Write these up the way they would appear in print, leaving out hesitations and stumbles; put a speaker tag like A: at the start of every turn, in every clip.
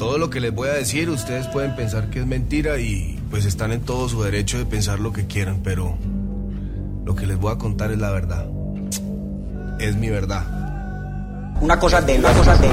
A: todo lo que les voy a decir ustedes pueden pensar que es mentira y pues están en todo su derecho de pensar lo que quieran, pero lo que les voy a contar es la verdad. Es mi verdad.
B: Una cosa de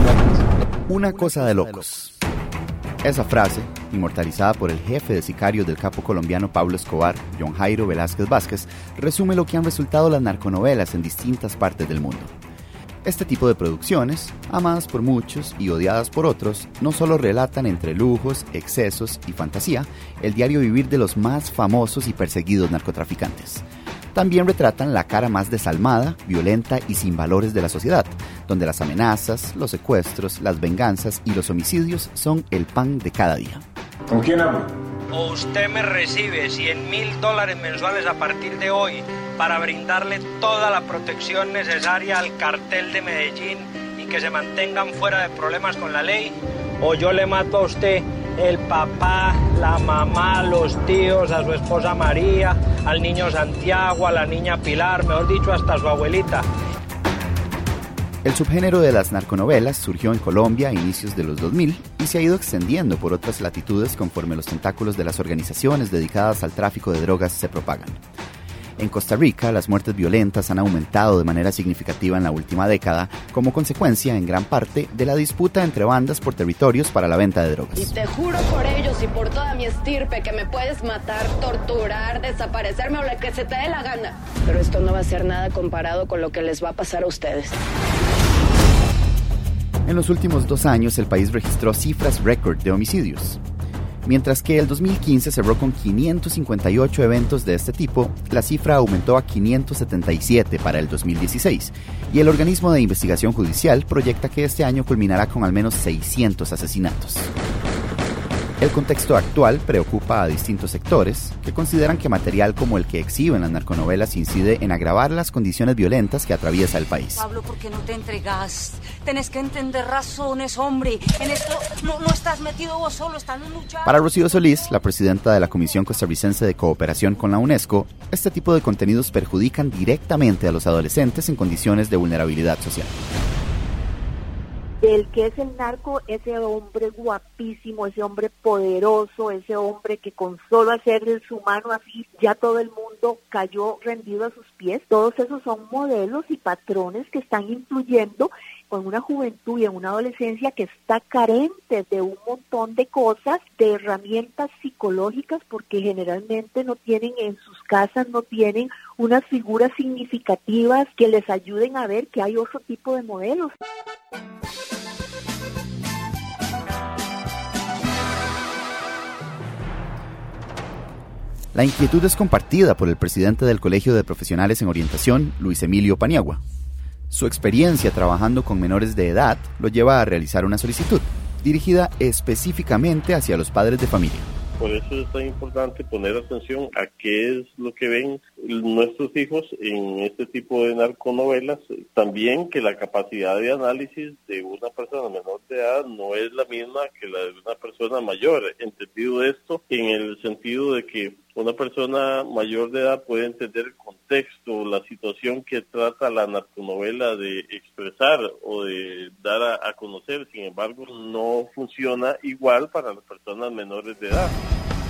B: locos.
C: Esa frase, inmortalizada por el jefe de sicarios del capo colombiano Pablo Escobar, John Jairo Velázquez Vázquez, resume lo que han resultado las narconovelas en distintas partes del mundo. Este tipo de producciones, amadas por muchos y odiadas por otros, no solo relatan entre lujos, excesos y fantasía el diario vivir de los más famosos y perseguidos narcotraficantes. También retratan la cara más desalmada, violenta y sin valores de la sociedad, donde las amenazas, los secuestros, las venganzas y los homicidios son el pan de cada día.
D: ¿Con quién hablo?
E: Usted me recibe $100,000 mensuales a partir de hoy para brindarle toda la protección necesaria al cartel de Medellín y que se mantengan fuera de problemas con la ley, o yo le mato a usted el papá, la mamá, los tíos, a su esposa María, al niño Santiago, a la niña Pilar, mejor dicho, hasta su abuelita.
C: El subgénero de las narconovelas surgió en Colombia a inicios de los 2000 y se ha ido extendiendo por otras latitudes conforme los tentáculos de las organizaciones dedicadas al tráfico de drogas se propagan. En Costa Rica, las muertes violentas han aumentado de manera significativa en la última década, como consecuencia, en gran parte, de la disputa entre bandas por territorios para la venta de drogas.
F: Y te juro por ellos y por toda mi estirpe que me puedes matar, torturar, desaparecerme o lo que se te dé la gana. Pero esto no va a ser nada comparado con lo que les va a pasar a ustedes.
C: En los últimos 2 años, el país registró cifras récord de homicidios. Mientras que el 2015 cerró con 558 eventos de este tipo, la cifra aumentó a 577 para el 2016, y el organismo de investigación judicial proyecta que este año culminará con al menos 600 asesinatos. El contexto actual preocupa a distintos sectores que consideran que material como el que exhiben las narconovelas incide en agravar las condiciones violentas que atraviesa el país.
G: Pablo, ¿por qué no te entregas? Tenés que entender razones, hombre. En esto no estás metido vos solo, están luchando.
C: Para Rocío Solís, la presidenta de la Comisión Costarricense de Cooperación con la UNESCO, este tipo de contenidos perjudican directamente a los adolescentes en condiciones de vulnerabilidad social.
H: El que es el narco, ese hombre guapísimo, ese hombre poderoso, ese hombre que con solo hacerle su mano así, ya todo el mundo cayó rendido a sus pies. Todos esos son modelos y patrones que están influyendo con una juventud y en una adolescencia que está carente de un montón de cosas, de herramientas psicológicas, porque generalmente no tienen en sus casas, no tienen unas figuras significativas que les ayuden a ver que hay otro tipo de modelos.
C: La inquietud es compartida por el presidente del Colegio de Profesionales en Orientación, Luis Emilio Paniagua. Su experiencia trabajando con menores de edad lo lleva a realizar una solicitud, dirigida específicamente hacia los padres de familia.
I: Por eso es tan importante poner atención a qué es lo que ven nuestros hijos en este tipo de narconovelas. También que la capacidad de análisis de una persona menor de edad no es la misma que la de una persona mayor. Entendido esto en el sentido de que una persona mayor de edad puede entender el contexto, la situación que trata la narconovela de expresar o de dar a conocer. Sin embargo, no funciona igual para las personas menores de edad.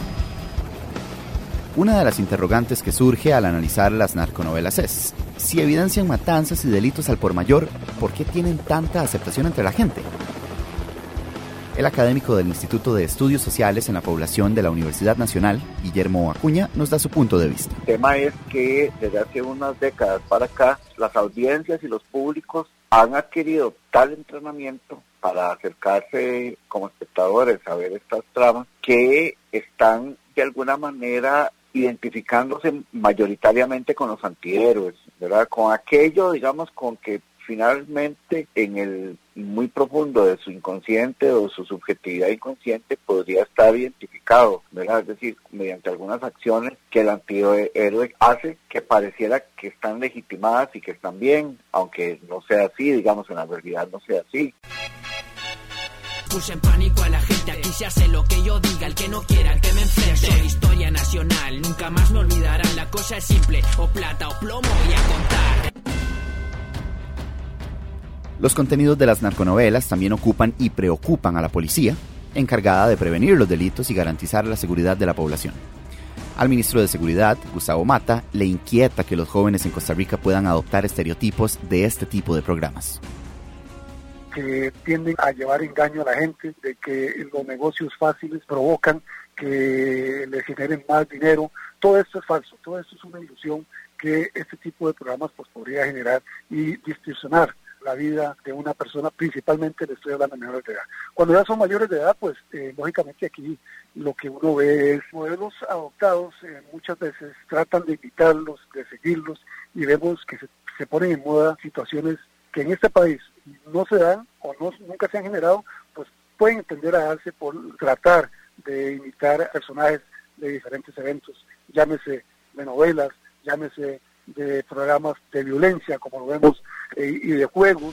C: Una de las interrogantes que surge al analizar las narconovelas es: si evidencian matanzas y delitos al por mayor, ¿por qué tienen tanta aceptación entre la gente? El académico del Instituto de Estudios Sociales en la Población de la Universidad Nacional, Guillermo Acuña, nos da su punto de vista.
J: El tema es que desde hace unas décadas para acá, las audiencias y los públicos han adquirido tal entrenamiento para acercarse como espectadores a ver estas tramas, que están de alguna manera identificándose mayoritariamente con los antihéroes, ¿verdad? Con aquello, digamos, con que finalmente en el muy profundo de su inconsciente o su subjetividad inconsciente podría estar identificado, ¿verdad? Es decir, mediante algunas acciones que el antihéroe hace que pareciera que están legitimadas y que están bien, aunque no sea así, digamos, en la realidad no sea así.
K: Puse en pánico a la gente, aquí se hace lo que yo diga, el que no quiera, el que me enfrente. Soy historia nacional, nunca más me olvidarán, la cosa es simple, o plata o plomo y a contar.
C: Los contenidos de las narconovelas también ocupan y preocupan a la policía, encargada de prevenir los delitos y garantizar la seguridad de la población. Al ministro de Seguridad, Gustavo Mata, le inquieta que los jóvenes en Costa Rica puedan adoptar estereotipos de este tipo de programas.
D: Que tienden a llevar engaño a la gente, de que los negocios fáciles provocan que le generen más dinero. Todo esto es falso, todo esto es una ilusión que este tipo de programas pues podría generar y distorsionar la vida de una persona, principalmente le estoy hablando de menores de edad. Cuando ya son mayores de edad, pues lógicamente aquí lo que uno ve es modelos adoptados, muchas veces tratan de imitarlos, de seguirlos, y vemos que se ponen en moda situaciones que en este país no se dan o nunca se han generado, pues pueden tender a darse por tratar de imitar a personajes de diferentes eventos, llámese de novelas, llámese de programas de violencia, como lo vemos, y de juegos.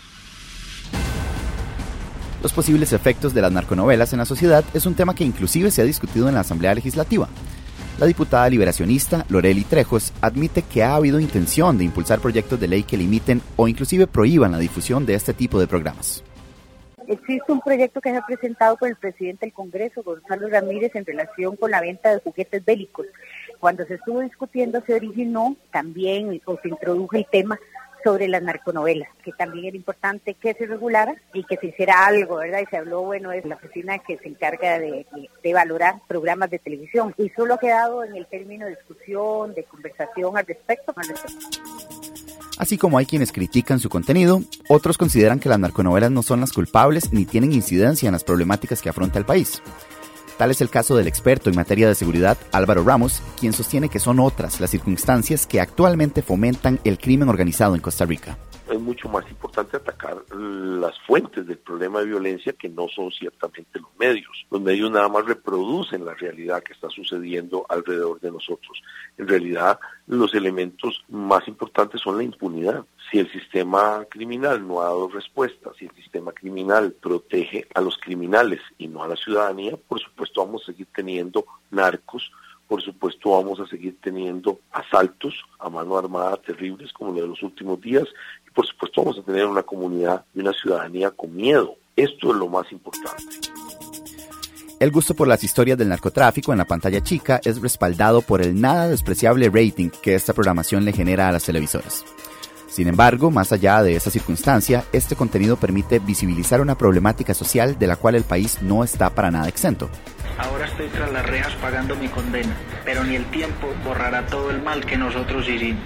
C: Los posibles efectos de las narconovelas en la sociedad es un tema que inclusive se ha discutido en la Asamblea Legislativa. La diputada liberacionista Lorely Trejos admite que ha habido intención de impulsar proyectos de ley que limiten o inclusive prohíban la difusión de este tipo de programas.
L: Existe un proyecto que se ha presentado por el presidente del Congreso, Gonzalo Ramírez, en relación con la venta de juguetes bélicos. Cuando se estuvo discutiendo se originó también, o se introdujo el tema sobre las narconovelas, que también era importante que se regulara y que se hiciera algo, ¿verdad? Y se habló, es la oficina que se encarga de valorar programas de televisión. Y solo ha quedado en el término de discusión, de conversación al respecto.
C: Así como hay quienes critican su contenido, otros consideran que las narconovelas no son las culpables ni tienen incidencia en las problemáticas que afronta el país. Tal es el caso del experto en materia de seguridad Álvaro Ramos, quien sostiene que son otras las circunstancias que actualmente fomentan el crimen organizado en Costa Rica.
M: Es mucho más importante atacar las fuentes del problema de violencia, que no son ciertamente los medios. Los medios nada más reproducen la realidad que está sucediendo alrededor de nosotros. En realidad, los elementos más importantes son la impunidad. Si el sistema criminal no ha dado respuesta, si el sistema criminal protege a los criminales y no a la ciudadanía, por supuesto vamos a seguir teniendo narcos, por supuesto vamos a seguir teniendo asaltos a mano armada terribles como los de los últimos días, y por supuesto vamos a tener una comunidad y una ciudadanía con miedo. Esto es lo más importante.
C: El gusto por las historias del narcotráfico en la pantalla chica es respaldado por el nada despreciable rating que esta programación le genera a las televisoras. Sin embargo, más allá de esa circunstancia, este contenido permite visibilizar una problemática social de la cual el país no está para nada exento.
N: Ahora estoy tras las rejas pagando mi condena, pero ni el tiempo borrará todo el mal que nosotros hicimos.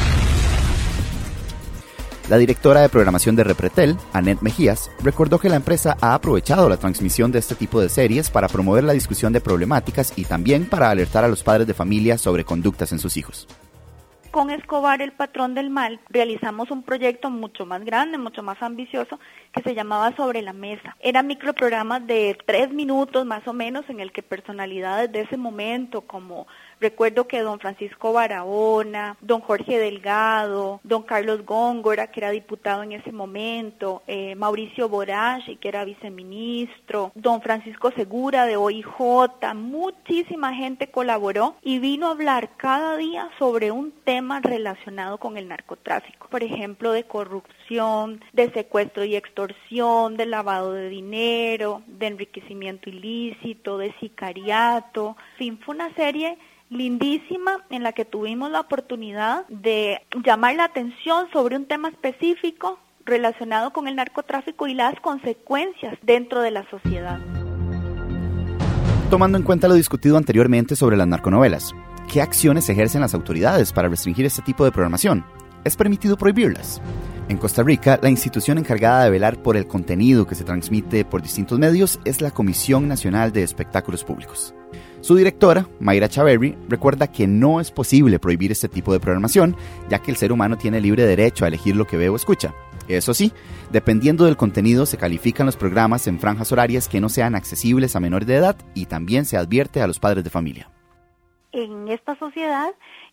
C: La directora de programación de Repretel, Annette Mejías, recordó que la empresa ha aprovechado la transmisión de este tipo de series para promover la discusión de problemáticas y también para alertar a los padres de familia sobre conductas en sus hijos.
O: Con Escobar, el patrón del mal, realizamos un proyecto mucho más grande, mucho más ambicioso, que se llamaba Sobre la Mesa. Eran microprogramas de 3 minutos más o menos, en el que personalidades de ese momento, como recuerdo que don Francisco Barahona, don Jorge Delgado, don Carlos Góngora, que era diputado en ese momento, Mauricio Borachi, que era viceministro, don Francisco Segura de OIJ, muchísima gente colaboró y vino a hablar cada día sobre un tema relacionado con el narcotráfico, por ejemplo, de corrupción, de secuestro y extorsión, de lavado de dinero, de enriquecimiento ilícito, de sicariato, en fin, fue una serie lindísima en la que tuvimos la oportunidad de llamar la atención sobre un tema específico relacionado con el narcotráfico y las consecuencias dentro de la sociedad.
C: Tomando en cuenta lo discutido anteriormente sobre las narconovelas, ¿qué acciones ejercen las autoridades para restringir este tipo de programación? ¿Es permitido prohibirlas? En Costa Rica, la institución encargada de velar por el contenido que se transmite por distintos medios es la Comisión Nacional de Espectáculos Públicos. Su directora, Mayra Chaverri, recuerda que no es posible prohibir este tipo de programación, ya que el ser humano tiene libre derecho a elegir lo que ve o escucha. Eso sí, dependiendo del contenido se califican los programas en franjas horarias que no sean accesibles a menores de edad y también se advierte a los padres de familia.
O: En esta sociedad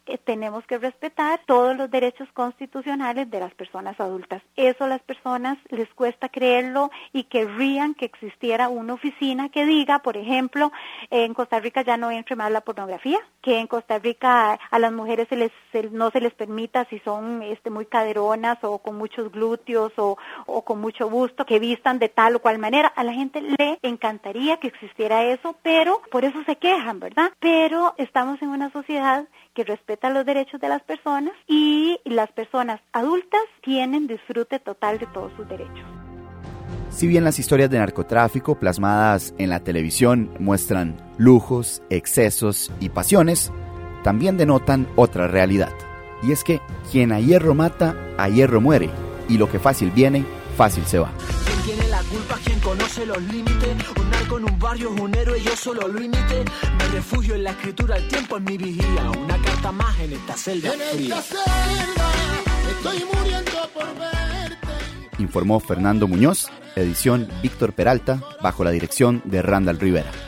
O: tenemos que respetar todos los derechos constitucionales de las personas adultas. Eso a las personas les cuesta creerlo y querrían que existiera una oficina que diga, por ejemplo, en Costa Rica ya no entre más la pornografía, que en Costa Rica a las mujeres no se les permita, si son muy caderonas o con muchos glúteos o con mucho busto, que vistan de tal o cual manera. A la gente le encantaría que existiera eso, pero por eso se quejan, ¿verdad? Pero estamos en una sociedad que respeta los derechos de las personas y las personas adultas tienen disfrute total de todos sus derechos.
C: Si bien las historias de narcotráfico plasmadas en la televisión muestran lujos, excesos y pasiones, también denotan otra realidad. Y es que quien a hierro mata, a hierro muere, y lo que fácil viene, fácil se va.
K: ¿Quién tiene la culpa? ¿Quién conoce los límites? Un narco en un barrio es un héroe, yo solo lo imité. Me refugio en la escritura, el tiempo es mi vigía. Una carta más en esta celda fría.
P: Estoy muriendo por verte.
C: Informó Fernando Muñoz, edición Víctor Peralta, bajo la dirección de Randall Rivera.